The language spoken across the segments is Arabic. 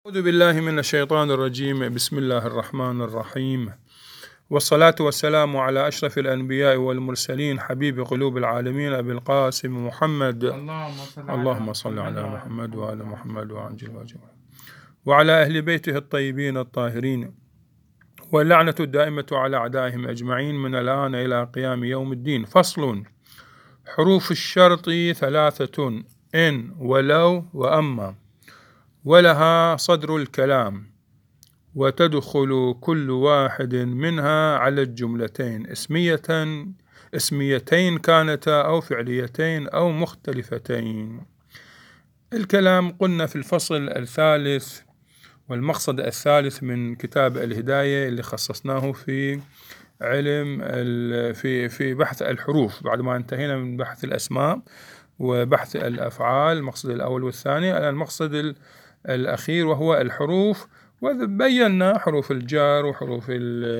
أعوذ بالله من الشيطان الرجيم. بسم الله الرحمن الرحيم، والصلاة والسلام على أشرف الأنبياء والمرسلين حبيب قلوب العالمين أبي القاسم محمد. اللهم صل على محمد وعلى محمد وعلى أهل بيته الطيبين الطاهرين، واللعنة الدائمة على أعدائهم أجمعين من الآن إلى قيام يوم الدين. فصل: حروف الشرط ثلاثة: إن ولو وأما، ولها صدر الكلام، وتدخل كل واحد منها على الجملتين اسميتين كانتا أو فعليتين أو مختلفتين. الكلام قلنا في الفصل الثالث والمقصد الثالث من كتاب الهداية اللي خصصناه في علم في بحث الحروف، بعد ما انتهينا من بحث الأسماء وبحث الأفعال، المقصد الأول والثاني. المقصد الأخير وهو الحروف، وبينا حروف الجار وحروف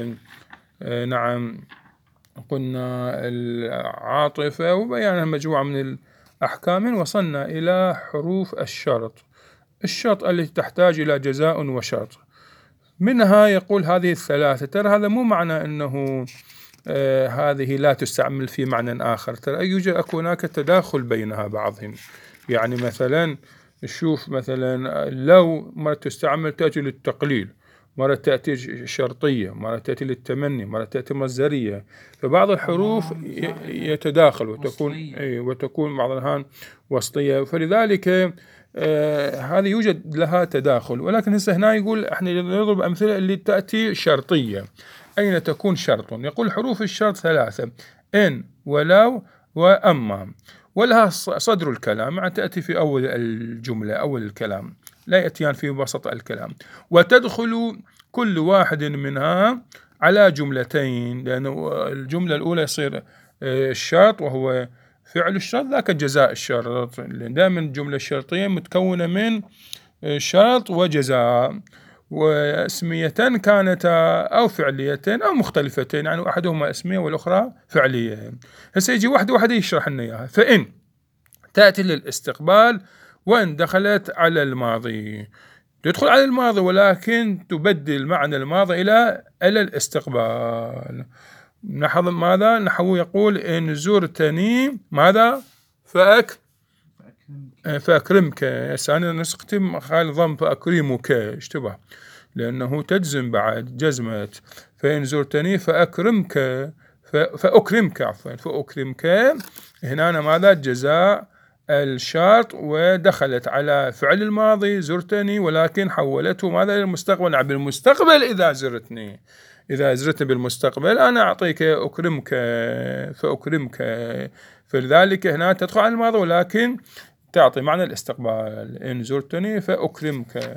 قلنا العاطفة، وبينا مجموعة من الأحكام. وصلنا إلى حروف الشرط التي تحتاج إلى جزاء وشرط. منها يقول هذه الثلاثة، ترى هذا مو معنى أنه هذه لا تستعمل في معنى آخر، ترى يوجد هناك تداخل بينها بعضهم. يعني مثلا نشوف مثلا لو مرة تستعمل تأتي للتقليل، مرة تأتي شرطية، مرة تأتي للتمني، مرة تأتي مصدرية. فبعض الحروف يتداخل وتكون بعض الأحيان وسطية، فلذلك هذه يوجد لها تداخل. ولكن هنا يقول احنا نضرب أمثلة اللي تأتي شرطية. أين تكون شرط؟ يقول حروف الشرط ثلاثة: إن ولو وأما، ولها صدر الكلام، يعني تأتي في أول الجملة أول الكلام، لا يأتيان في وسط الكلام. وتدخل كل واحد منها على جملتين، لأن الجملة الأولى يصير الشرط وهو فعل الشرط، ذاك جزاء الشرط، لأن دائما الجملة الشرطية متكونة من شرط وجزاء، واسميتين كانتا أو فعليتين أو مختلفتين، يعني أحدهما اسمية والأخرى فعلية. هسه يجي واحدة يشرح لنا إياها. فإن تأتي للاستقبال، وإن دخلت على الماضي، تدخل على الماضي ولكن تبدل معنى الماضي إلى الاستقبال. نحو ماذا؟ نحو يقول إن زرتني ماذا؟ فأكرمك. أنا نسختم خال ضم فأكرمك، اشتبه، لأنه تجزم بعد جزمة. فإن زرتني فأكرمك، فأكرمك هنا ماذا؟ جزاء الشرط، ودخلت على فعل الماضي زرتني، ولكن حولته ماذا؟ للمستقبل. بالمستقبل إذا زرتني بالمستقبل أنا أعطيك أكرمك فأكرمك، فلذلك هنا تدخل على الماضي ولكن تعطي معنى الاستقبال. إن زرتني فأكرمك.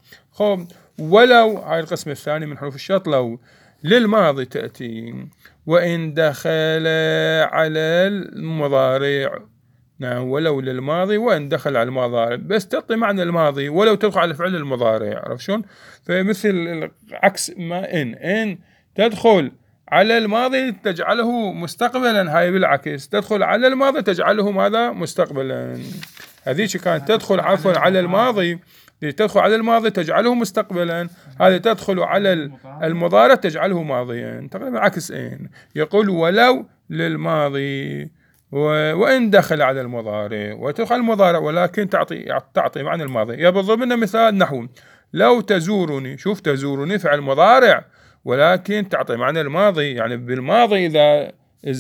ولو، هاي القسم الثاني من حروف الشرط. لو للماضي تأتي، وإن دخل على المضارع. نعم، ولو للماضي وإن دخل على المضارع، بس تعطي معنى الماضي، ولو تدخل على فعل المضارع. عرفت شلون؟ فمثل عكس ما إن تدخل على الماضي تجعله مستقبلا، هاي بالعكس تدخل على الماضي تجعله ماذا؟ مستقبلا. هذيك كانت تدخل على الماضي، تدخل على الماضي تجعله مستقبلا، هذه تدخل على المضارع تجعله ماضيا، تقريبا عكس إن. يقول ولو للماضي وإن دخل على المضارع، وتدخل المضارع ولكن تعطي معنى الماضي. يضرب لنا مثال نحو لو تزورني. شوف، تزورني فعل مضارع ولكن تعطي معنى الماضي، يعني بالماضي إذا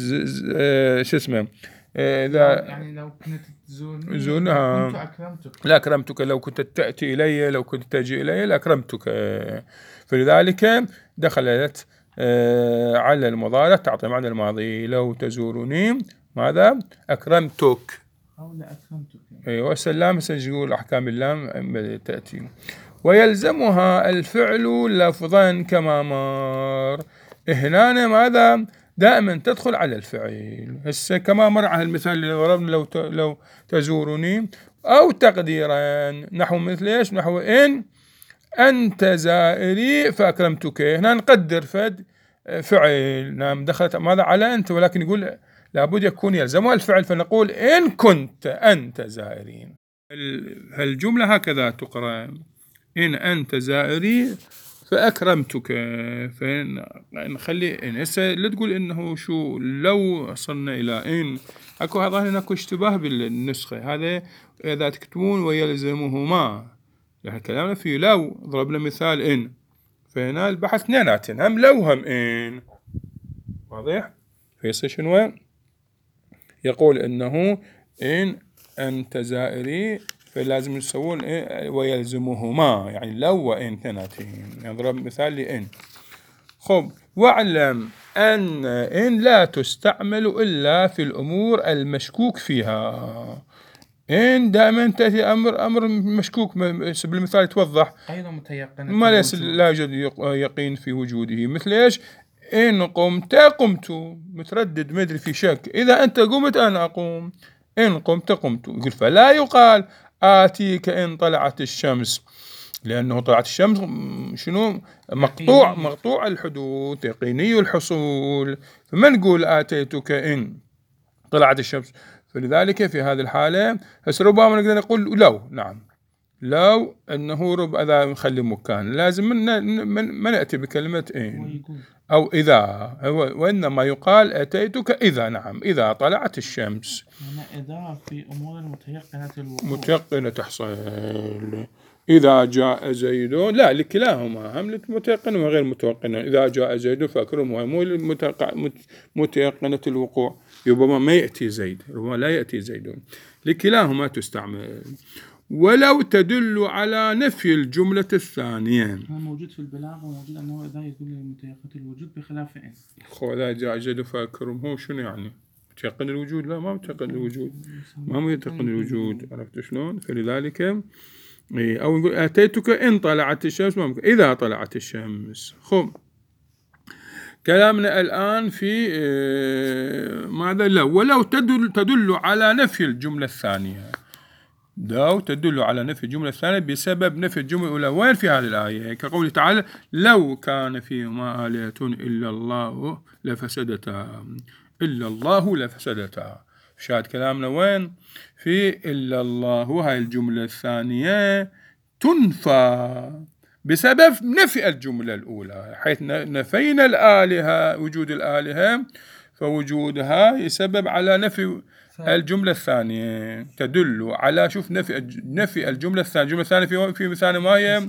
شو اسمه، إذا يعني لو كنت تزورني كنت أكرمتك. لا أكرمتك، لو كنت تأتي إلي، لو كنت تجي إلي لأكرمتك. فلذلك دخلت على المضارع تعطي معنى الماضي. لو تزورني ماذا؟ أكرمتك أو لأكرمتك. أيوة، السلام سنقول أحكام اللام تأتي. ويلزمها الفعل لفظا كما مر. هنا ماذا؟ دائما تدخل على الفعل. هسه كما مر على المثال اللي ضربنا، لو تزورني، أو تقديرا نحو مثل إيش؟ نحو إن أنت زائري فأكرمتك. هنا نقدر فعل، نعم، دخلت ماذا؟ على أنت، ولكن يقول لابد يكون يلزمها الفعل، فنقول إن كنت أنت زائرين. الجملة هكذا تقرأ: إن أنت زائري فأكرمتك. فنخلي إن هسه لا تقول إنه شو لو وصلنا إلى إن أكو هذا أكو اشتباه بالنسخة هذا إذا تكتبون ويلزمهما يعني كلامنا في لو ضربنا مثال إن فهنا البحث اثنيناتين هم لو هم إن واضح. فيصير شنو يقول إنه إن أنت زائري فلازم يسوون إيه ويلزمهما يعني لو وإن اثنيناتين نضرب مثال لإن. خب واعلم أن إن لا تستعمل إلا في الأمور المشكوك فيها. إن دائما تأتي أمر مشكوك بالمثال توضح غير متيقن ما ليس لا يوجد يقين في وجوده. مثل إيش؟ إن قمت قمت متردد مدري في شك. إذا أنت قمت أنا أقوم. إن قمت قمت. يقول فلا يقال آتيك إن طلعت الشمس لأنه طلعت الشمس شنو مقطوع الحدوث يقيني الحصول. فما نقول آتيتك إن طلعت الشمس. فلذلك في هذه الحالة ربما نقدر نقول لو نعم لو أنه إذا نخلي مكان لازم ما نأتي بكلمة إن أو إذا وإنما يقال أتيتك إذا نعم إذا طلعت الشمس. إذا في أمور متيقنة تحصل. إذا جاء زيد لا لكلاهما هم متيقن وغير متيقن. إذا جاء زيد فأكرمه مو متيقنة الوقوع ربما ما يأتي زيد ربما لا يأتي زيد لكلاهما تستعمل. ولو تدل على نفي الجملة الثانية موجود في البلاغة وموجود أنه إذا يدل لمتيقنة الوجود بخلاف إن. إذا جاء زيد فأكرمه شنو يعني متيقن الوجود؟ لا ما متيقن الوجود ما متيقن الوجود. عرفت شلون؟ فلذلك أو نقول أتيتك إن طلعت الشمس إذا طلعت الشمس. خب كلامنا الآن في ماذا لو ولو تدل على نفي الجملة الثانية. لو تدل على نفي الجملة الثانية بسبب نفي الجملة الأولى. وين في هذه الآية؟ كقوله تعالى لو كان فيهما آلهة إلا الله لفسدتا إلا الله لفسدتا. شاهد كلامنا وين؟ في إلا الله. وهي الجملة الثانية تنفى بسبب نفي الجملة الأولى حيث نفينا الآلهة وجود الآلهة فوجودها يسبب على نفي الجملة الثانية. تدل على شوف نفي الجملة الثانية. الجملة الثانية في مثال ما هي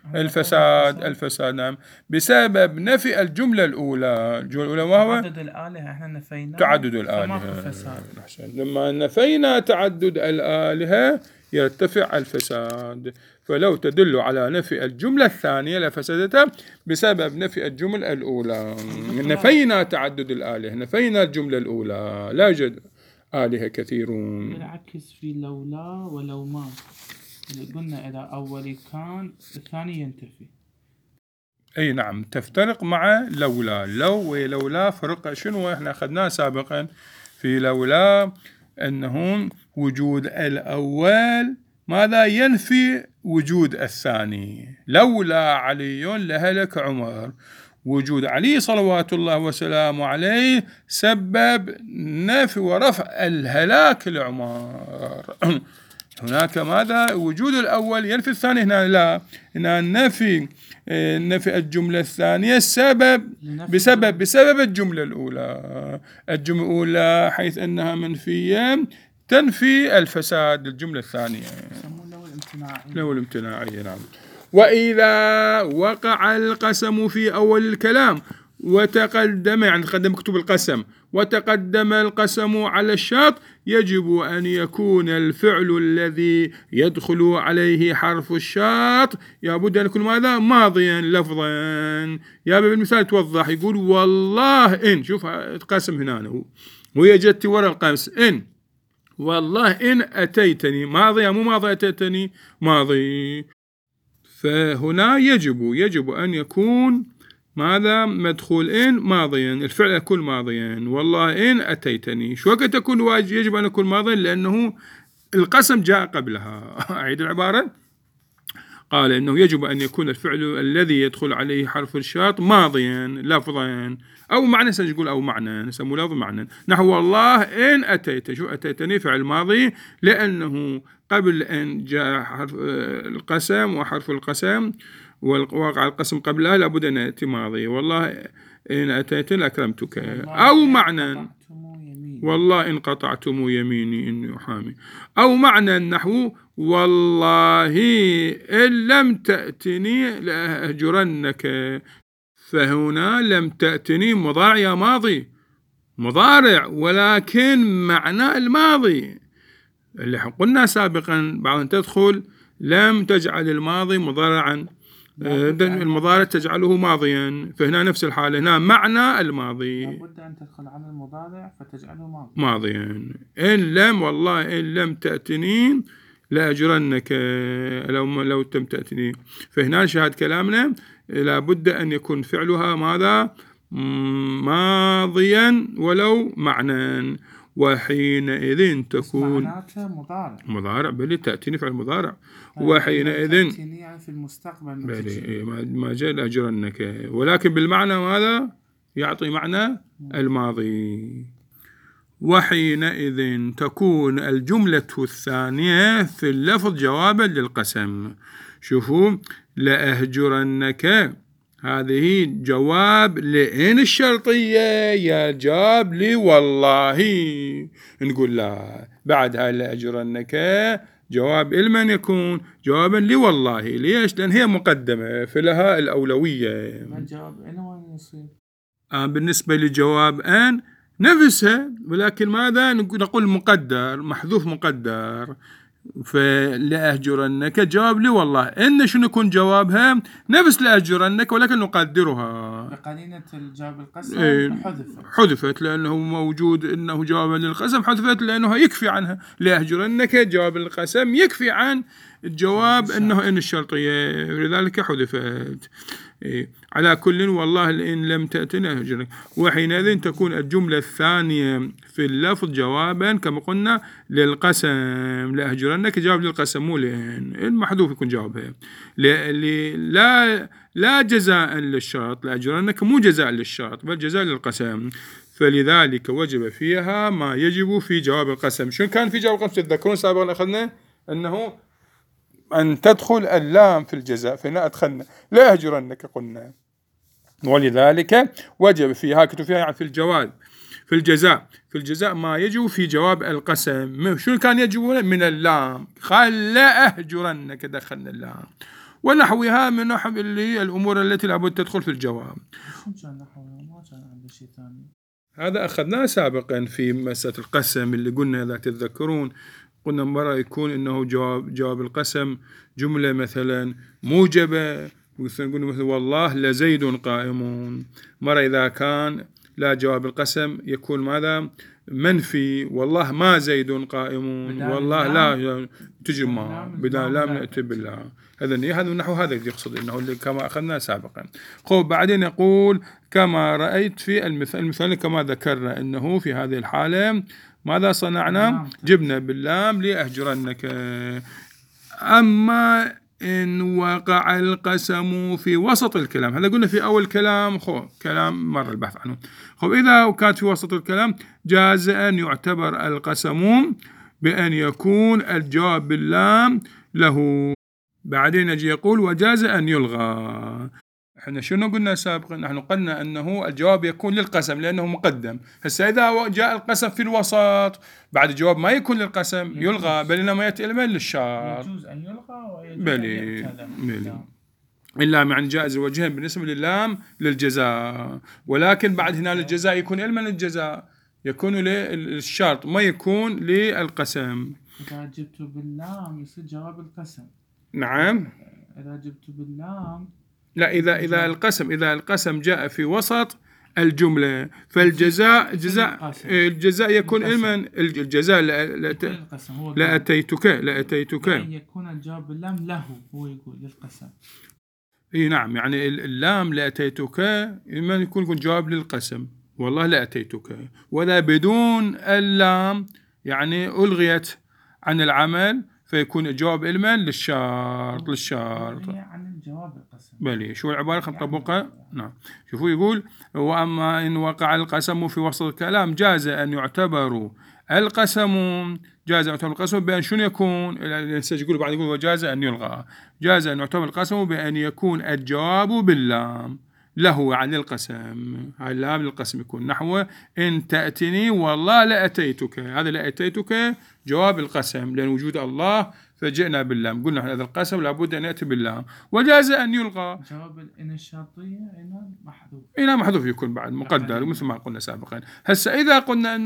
الفساد نعم بسبب نفي الجملة الأولى. الجملة الأولى ما هو تعدد الآلهة احنا نفينا تعدد الآلهة. لما نفينا تعدد الآلهة يرتفع الفساد. فلو تدل على نفي الجملة الثانية لفسدتها بسبب نفي الجملة الأولى. نفينا تعدد الآلهة نفينا الجملة الأولى لا يوجد آلهة كثيرون. بالعكس في لولا ولو ما قلنا إذا أولي كان الثاني ينتفي. أي نعم تفترق مع لولا. لو ولولا فرق شنو احنا أخذناه سابقا في لولا أنهم وجود الأول ماذا ينفي وجود الثاني. لولا علي لهلك عمر. وجود علي صلوات الله وسلامه عليه سبب نفي ورفع الهلاك لعمر. هناك ماذا وجود الأول ينفي الثاني. هنا لا هنا نفي الجملة الثانية بسبب الجملة الأولى. الجملة الأولى حيث أنها منفية تنفي الفساد. الجملة الثانية لو الامتناعية نعم. وإذا وقع القسم في أول الكلام وتقدم يعني تقدم مكتوب القسم وتقدم القسم على الشرط يجب أن يكون الفعل الذي يدخل عليه حرف الشرط يابد أن يكون ماذا ماضيا لفظا. يا بالمثال توضح يقول والله إن شوف القسم هنا وهي جت وراء القسم إن والله إن أتيتني ماضي مو ماضي أتيتني ماضي. فهنا يجب أن يكون ماذا مدخول إن ماضيا الفعل يكون ماضيا. والله إن أتيتني شو وقت يكون يجب أن يكون ماضيا لأنه القسم جاء قبلها. أعيد العبارة قال إنه يجب أن يكون الفعل الذي يدخل عليه حرف الشرط ماضيا لفظا أو معنى، سنقول أو معنى، نسموه لفظ معنى. نحو والله إن أتيت، شو أتيتني فعل ماضي لأنه قبل أن جاء حرف القسم وحرف القسم ووقع القسم قبلها لابد أن يأتي ماضي. والله إن أتيت لأكرمتك. أو معنى والله إن قطعتم يميني إني أحامي. أو معنى نحو والله إن لم تأتني لأهجرنك. فهنا لم تأتني مضارع يا ماضي، مضارع ولكن معنى الماضي اللي قلنا سابقا بعد تدخل لم تجعل الماضي مضارعا، المضارع تجعله ماضيا، فهنا نفس الحالة، هنا معنى الماضي لابد أن تدخل على المضارع فتجعله ماضيا. إن لم والله إن لم تأتني لأجرنك، لو تم تأتني. فهنا شاهد كلامنا لابد أن يكون فعلها ماذا؟ ماضيا ولو معنى. وحينئذ تكون مضارع بلي تأتيني فعل مضارع. وحينئذ في المستقبل ما جاء لأجرنك، ولكن بالمعنى ماذا؟ يعطي معنى الماضي. وحينئذ تكون الجملة الثانية في اللفظ جوابا للقسم. شوفوا لأهجرنك هذه جواب لإن الشرطية يا جاب لي والله، نقول لا بعدها لأجرنك جواب لمن يكون جوابا لي والله. ليش؟ لأن هي مقدمة فلها الأولوية. ما جواب أنا وين يصير؟ بالنسبة لجواب أن نفسها، ولكن ماذا نقول مقدر محذوف مقدر. فلأهجرنك جواب لي والله، إن شنو يكون جوابها؟ نفس لأهجرنك ولكن نقدرها بقرينة الجواب القسم حذفت لأنه موجود إنه جوابا للقسم، حذفت لأنه يكفي عنها. لأهجرنك جواب القسم يكفي عن الجواب إنه إن الشرطية، لذلك حذفت. على كل والله إن لم تأتنا أهجرنك. وحينئذ تكون الجملة الثانية في اللفظ جوابا كما قلنا للقسم. لأهجرنك جواب للقسم مو لأن المحذوف يكون جوابها. لا جزاء للشرط، لأهجرنك مو جزاء للشرط بل جزاء للقسم، فلذلك وجب فيها ما يجب في جواب القسم. شو كان في جواب القسم؟ تذكرون سابقا أخذنا أنه أن تدخل اللام في الجزاء، فهنا أدخلنا لا أهجرنك قلنا، ولذلك وجب فيها كتب فيها يعني في الجواب في الجزاء ما يجب في جواب القسم. شو كان يجب من اللام؟ قال لا أهجرنك دخلنا اللام ونحوها من نحو اللي الأمور التي لابد تدخل في الجواب. هذا أخذناه سابقا في مسألة القسم اللي قلنا إذا تتذكرون قلنا مرة يكون إنه جواب القسم جملة مثلا موجبة، نقول مثلا والله لزيد قائمون. مرة إذا كان لا جواب القسم يكون ماذا؟ منفي، والله ما زيد قائمون، والله لا تجمع بدال لا نأتي بالله. هذا النحو هذا اللي يقصد إنه اللي كما أخذنا سابقا. خب بعدين يقول كما رأيت في المثال كما ذكرنا إنه في هذه الحالة ماذا صنعنا؟ جبنا باللام لأهجرنك. أما إن وقع القسم في وسط الكلام، هذا قلنا في أول كلام كلام مر البحث عنه. إذا كانت في وسط الكلام جاز أن يعتبر القسم بأن يكون الجواب باللام له. بعدين يجي يقول وجاز أن يلغى. احنا شنو قلنا سابقا؟ نحن قلنا أنه الجواب يكون للقسم لأنه مقدم. هسه إذا جاء القسم في الوسط بعد الجواب ما يكون للقسم يلغى، بل إنما يأتي إلما للشرط. يجوز أن يلغى ويجوز بلي اللام يعني جائز الوجهين بالنسبة للام للجزاء، ولكن بعد هنا الجزاء يكون إلما للجزاء، يكون للشرط ما يكون للقسم. إذا جبت باللام يصير جواب القسم. نعم. إذا جبت باللام لا، إذا القسم جاء في وسط الجملة فالجزاء يكون إلما الجزاء لا أتيتك يعني يكون الجواب باللام له، هو يقول للقسم. نعم، يعني اللام لا أتيتك إما يكون جواب للقسم والله لا أتيتك، ولا بدون اللام يعني ألغيت عن العمل فيكون الجواب لمن؟ للشرط. هي عن الجواب القسم. بلي شو العبارة خلينا نطبقها. نعم شوفوا يقول وأما إن وقع القسم في وسط الكلام جاز أن يعتبر القسم بأن شنو يكون. يقول بعد يقول وجاز أن يلغى. جاز أن يعتبر القسم بأن يكون الجواب باللام له عن القسم. هاي اللام للقسم يكون نحو إن تأتني والله لأتيتك. هذا لأتيتك جواب القسم لأن وجود الله فجئنا باللام. قلنا هذا القسم لابد أن يأتي باللام. وجاز أن يلغى جواب إن الشرطية محذوف. محذوف يكون بعد مقدر مثل ما قلنا سابقا. هسه إذا قلنا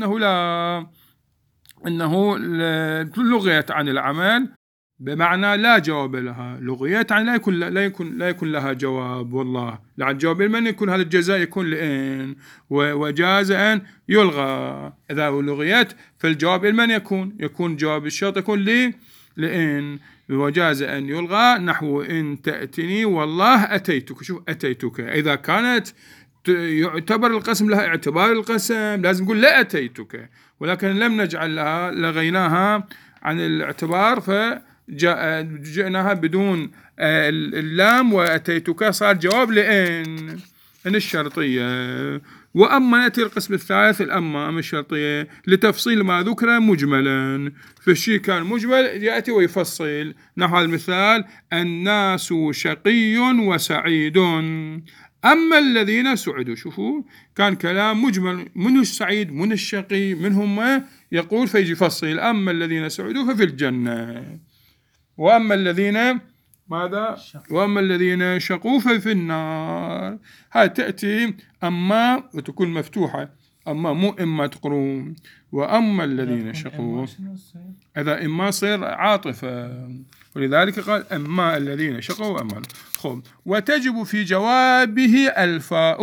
أنه لغيت عن العمل بمعنى لا جواب لها. لغيت عن لا يكون لها جواب. والله لعن جواب من يكون هذا الجزاء يكون لإن. وجاز أن يلغى. إذا لغيت فالجواب من يكون جواب الشرط يكون لإن. وجاز أن يلغى نحو إن تأتني والله أتيتك. شوف أتيتك إذا كانت يعتبر القسم لها اعتبار القسم لازم نقول لا أتيتك. ولكن لم نجعل لها لغيناها عن الاعتبار فجئناها بدون اللام وأتيتك صار جواب لإن الشرطية. وأما نأتي القسم الثالث الأما الشرطية لتفصيل ما ذكر مجملا. فالشيء كان مجمل يأتي ويفصل. نحو هذا المثال الناس شقي وسعيد أما الذين سعدوا. شوفوا كان كلام مجمل من السعيد من الشقي منهم يقول فيجي فصل أما الذين سعدوا ففي الجنة وأما الذين ماذا؟ وأما الذين شقوا ففي النار. هاي تأتي أما وتكون مفتوحة. أما مو إما تقرون. وأما الذين شقوا إذا إما صير عاطفة ولذلك قال أما الذين شقوا وأما. وتجب في جوابه الفاء.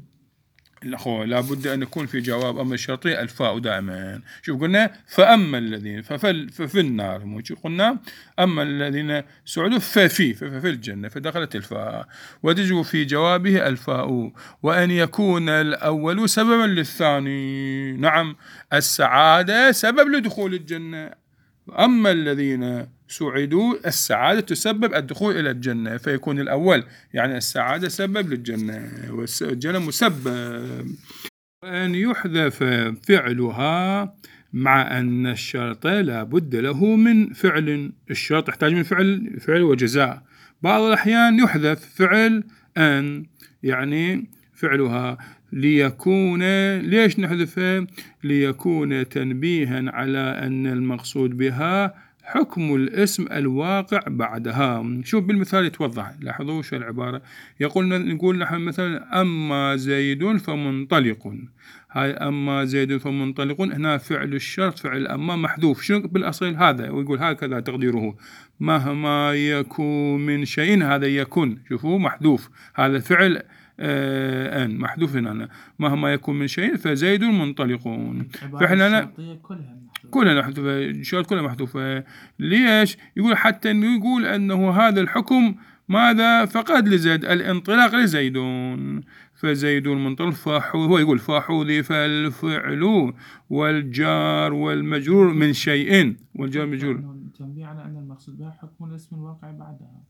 لابد أن يكون في جواب أما الشرطي الفاء دائما. شوف قلنا فأما الذين ففي النار. قلنا أما الذين سعدوا ففي الجنة فدخلت الفاء. وتجب في جوابه الفاء وأن يكون الأول سببا للثاني. نعم السعادة سبب لدخول الجنة. أما الذين سعدوا السعادة تسبب الدخول إلى الجنة فيكون الأول يعني السعادة سبب للجنة والجنة مسبب. وأن يحذف فعلها مع أن الشرط لا بد له من فعل. الشرط يحتاج من فعل وجزاء. بعض الأحيان يحذف فعل أن يعني فعلها ليكون. ليش نحذفه؟ ليكون تنبيها على أن المقصود بها حكم الاسم الواقع بعدها. شوف بالمثال يتوضح. لاحظوا شو العبارة. نقول نحن مثلا أما زيد فمنطلق. هاي أما زيد فمنطلق هنا فعل الشرط فعل أما محذوف. شنو بالأصل هذا ويقول هكذا تقديره مهما يكون من شيء. هذا يكون شوفوا محذوف. هذا فعل أن محذوف هنا مهما يكون من شيء فزيد منطلقون. فإحنا كلها محذوفة. الشرط كلها محذوفة. ليش؟ يقول حتى إنه يقول أنه هذا الحكم ماذا فقد لزيد الانطلاق لزيدون فزيد منطلق. هو يقول فحذف الفعل والجار والمجرور من شيء. والجار مجرور تنبيه على أن المقصود بها حكم الاسم الواقع بعدها.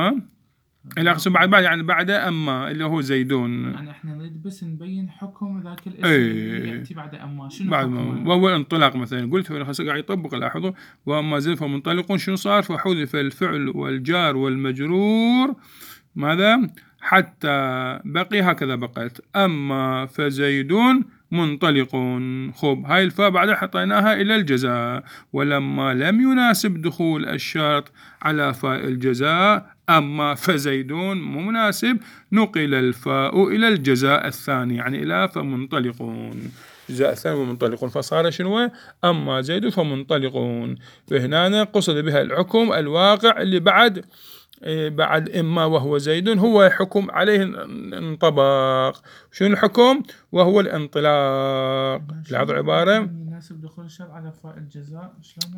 الأقسم بعد يعني بعد أما اللي هو زيدون. يعني إحنا نريد بس نبين حكم ذاك الاسم اللي يأتي بعد أما شنو بعد حكمه. وهو الانطلاق مثلا قلت قاعد يطبق. لاحظوا وأما زيد فمنطلق شنو صار فحذف الفعل والجار والمجرور ماذا حتى بقي هكذا بقت أما فزيدون منطلق. هاي الفاء بعد حطيناها إلى الجزاء. ولما لم يناسب دخول الشرط على فاء الجزاء أما فزيدون مو مناسب نقل الفاء إلى الجزاء الثاني يعني إلى فمنطلقون. الجزاء الثاني ومنطلقون فصار شنو أما زيد فمنطلقون. فهنا قصد بها الحكم الواقع اللي بعد إما وهو زيد هو حكم عليه انطبق. شنو الحكم؟ وهو الانطلاق. لاحظوا العبارة يناسب دخول الشرط على فاء الجزاء.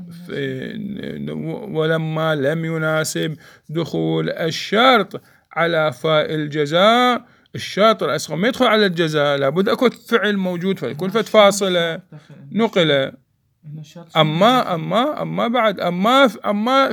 ولما لم يناسب دخول الشرط على فاء الجزاء. الشرط الأصغر ما يدخل على الجزاء لابد أكو فعل موجود فيكون فاصلة نقل أما بعد أما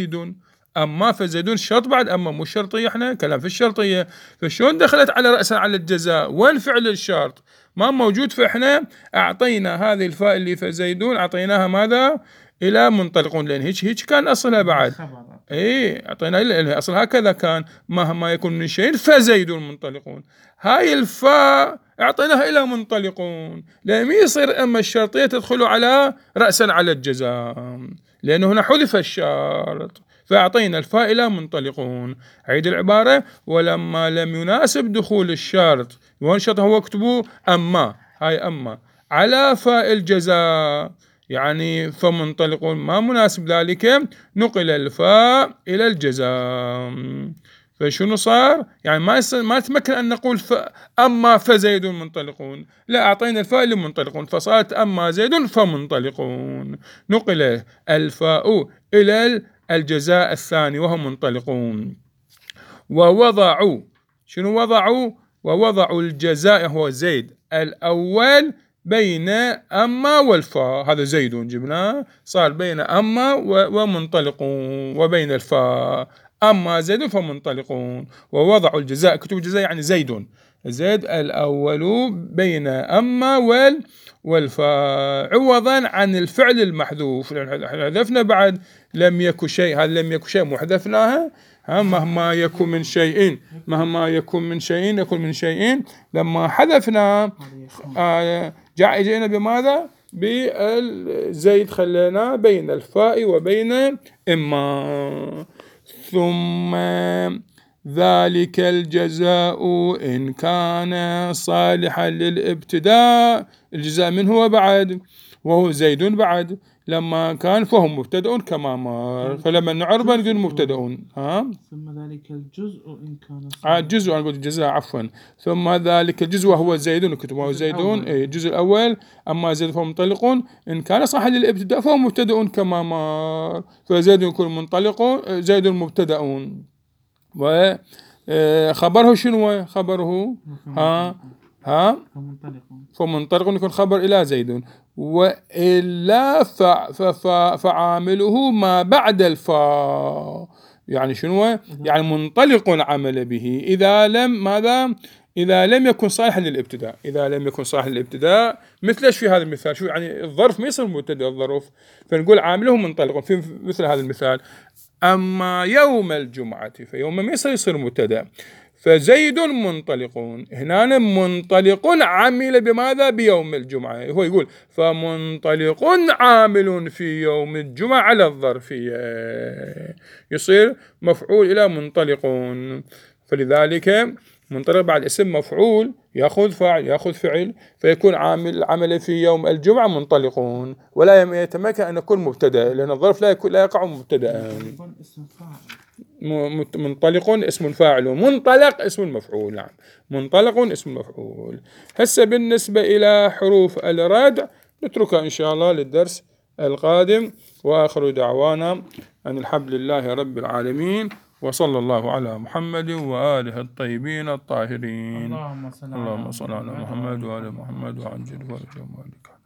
فزيد الشرط بعد أما مو شرطية، إحنا كلام في الشرطية، فشون دخلت على رأسا على الجزاء؟ وين فعل الشرط؟ ما موجود. فإحنا أعطينا هذه الفاء اللي فزيدون أعطيناها ماذا؟ إلى منطلقون، لأن هيك كان أصلها بعد. أعطينا لأن أصلها هكذا كان، مهما يكون من شيء فزيدون منطلقون. هاي الفاء أعطيناها إلى منطلقون، لأن يصير أما الشرطية تدخل على رأسا على الجزاء، لأنه هنا حذف الشرط، فأعطينا الفاء إلى منطلقون. عيد العبارة: ولما لم يناسب دخول الشرط، وين شرط هو؟ اكتبوا أما، هاي أما على فاء الجزاء، يعني فمنطلقون ما مناسب ذلك، نقل الفاء إلى الجزاء. فشنو صار؟ يعني ما تمكن أن نقول أما فزيد منطلقون، لا، أعطينا الفاء لمنطلقون، فصارت أما زيد فمنطلقون، نقل الفاء إلى الجزاء الثاني وهم منطلقون. ووضعوا، شنو وضعوا؟ ووضعوا الجزاء هو زيد الأول بين أما والفاء، هذا زيد جبناه صار بين أما ومنطلقون، وبين الفاء أما زيد فمنطلقون. ووضعوا الجزاء، اكتبوا الجزاء يعني زيد الأول بين أما والفاء، عوضا عن الفعل المحذوف. حذفنا بعد لم يكن شيء، هذا لم يكن شيء مو حذفناها، مهما يكن من شيء يكن من شيء، لما حذفنا جئنا بماذا؟ بالزيد، خلينا بين الفاء وبين إما. ثم ذلك الجزاء إن كان صالحا للابتداء، الجزاء منه وبعد، وهو زيد بعد، لما كان فهو مبتدأ كما مر، فلما نعرب نقول مبتدأ. ثم ذلك الجزء إن كان الجزء، أنا قلت الجزاء عفوا. ثم ذلك الجزء وهو زيد، كتبه زيدون، الجزء الأول، أما زيد فهو منطلق إن كان صح للابتداء فهو مبتدأ كما مر، فزيد يكون منطلق، زيد مبتدأ. وخبره شنو؟ خبره فمنطلق يكون خبر إلى زيد، وإلا فعامله ما بعد الفاء، يعني شنو؟ يعني منطلق عمل به إذا لم ماذا؟ إذا لم يكن صالحا للابتداء. إذا لم يكن صالحا للابتداء، مثل إيش في هذا المثال؟ شو يعني الظرف ما يصير مبتدأ الظرف، فنقول عامله منطلق في مثل هذا المثال. أما يوم الجمعة، فيوم ما يصير مبتدأ، فزيد منطلقون، هنا منطلق عامل بماذا؟ بيوم الجمعة. هو يقول فمنطلق عامل في يوم الجمعة على الظرفية، يصير مفعول إلى منطلقون. فلذلك منطلق بعد اسم مفعول يأخذ فاعل يأخذ فعل، فيكون عمل في يوم الجمعة منطلقون، ولا يتمكن أن يكون مبتدأ، لأن الظرف لا يقع مبتدأ. منطلق اسم فاعل، منطلق اسم المفعول. نعم، منطلق اسم المفعول. هسه بالنسبة إلى حروف الردع نتركها إن شاء الله للدرس القادم، وآخر دعوانا أن الحمد لله رب العالمين، وصلى الله على محمد وآله الطيبين الطاهرين. اللهم صل على محمد وآل محمد وعجل فرجهم.